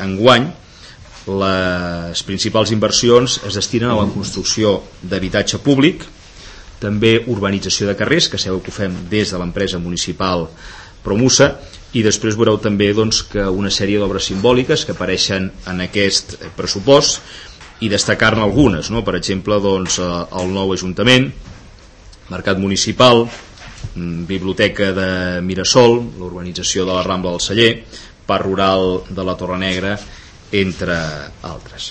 enguany les principals inversions es destinen a la construcció d'habitatge públic, també urbanització de carrers, que sabeu que ho fem des de l'empresa municipal Promusa, i després veureu també que una sèrie d'obres simbòliques que apareixen en aquest pressupost, i destacar-ne algunes, no? Per exemple, el nou Ajuntament, Mercat Municipal, Biblioteca de Mirasol, l'urbanització de la Rambla del Celler, Parc Rural de la Torre Negra, entre altres.